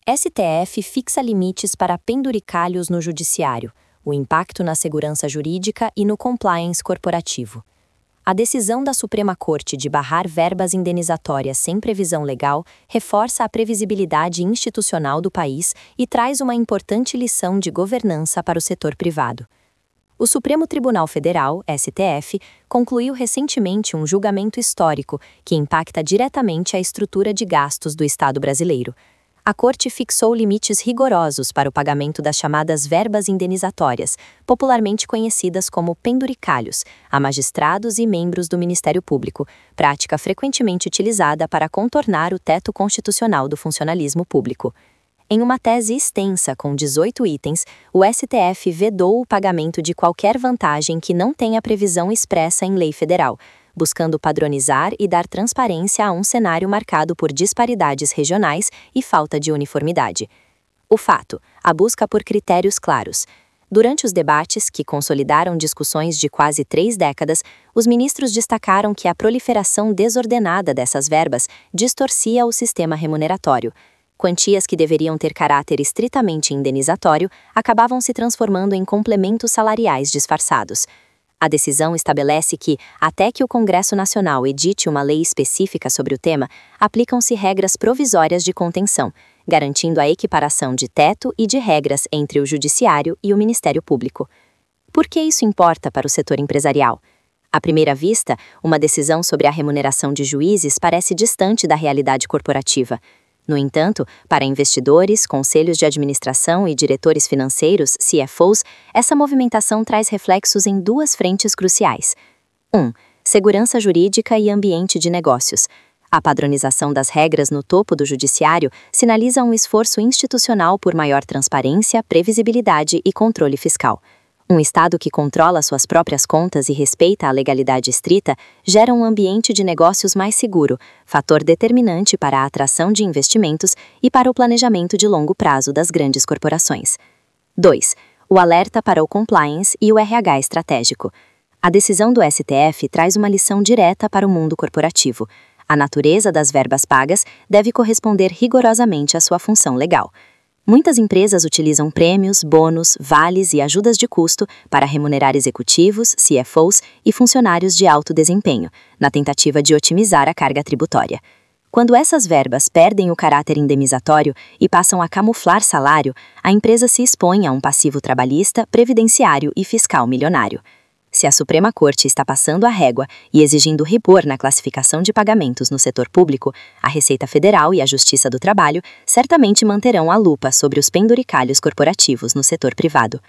STF fixa limites para penduricalhos no judiciário, o impacto na segurança jurídica e no compliance corporativo. A decisão da Suprema Corte de barrar verbas indenizatórias sem previsão legal reforça a previsibilidade institucional do país e traz uma importante lição de governança para o setor privado. O Supremo Tribunal Federal, STF, concluiu recentemente um julgamento histórico que impacta diretamente a estrutura de gastos do Estado brasileiro. A Corte fixou limites rigorosos para o pagamento das chamadas verbas indenizatórias, popularmente conhecidas como penduricalhos, a magistrados e membros do Ministério Público, prática frequentemente utilizada para contornar o teto constitucional do funcionalismo público. Em uma tese extensa com 18 itens, o STF vedou o pagamento de qualquer vantagem que não tenha previsão expressa em lei federal, buscando padronizar e dar transparência a um cenário marcado por disparidades regionais e falta de uniformidade. O fato, a busca por critérios claros. Durante os debates, que consolidaram discussões de quase 3 décadas, os ministros destacaram que a proliferação desordenada dessas verbas distorcia o sistema remuneratório. Quantias que deveriam ter caráter estritamente indenizatório acabavam se transformando em complementos salariais disfarçados. A decisão estabelece que, até que o Congresso Nacional edite uma lei específica sobre o tema, aplicam-se regras provisórias de contenção, garantindo a equiparação de teto e de regras entre o Judiciário e o Ministério Público. Por que isso importa para o setor empresarial? À primeira vista, uma decisão sobre a remuneração de juízes parece distante da realidade corporativa. No entanto, para investidores, conselhos de administração e diretores financeiros, CFOs, essa movimentação traz reflexos em 2 frentes cruciais. 1. Segurança jurídica e ambiente de negócios. A padronização das regras no topo do judiciário sinaliza um esforço institucional por maior transparência, previsibilidade e controle fiscal. Um Estado que controla suas próprias contas e respeita a legalidade estrita gera um ambiente de negócios mais seguro, fator determinante para a atração de investimentos e para o planejamento de longo prazo das grandes corporações. 2. O alerta para o compliance e o RH estratégico. A decisão do STF traz uma lição direta para o mundo corporativo. A natureza das verbas pagas deve corresponder rigorosamente à sua função legal. Muitas empresas utilizam prêmios, bônus, vales e ajudas de custo para remunerar executivos, CFOs e funcionários de alto desempenho, na tentativa de otimizar a carga tributária. Quando essas verbas perdem o caráter indenizatório e passam a camuflar salário, a empresa se expõe a um passivo trabalhista, previdenciário e fiscal milionário. Se a Suprema Corte está passando a régua e exigindo rigor na classificação de pagamentos no setor público, a Receita Federal e a Justiça do Trabalho certamente manterão a lupa sobre os penduricalhos corporativos no setor privado.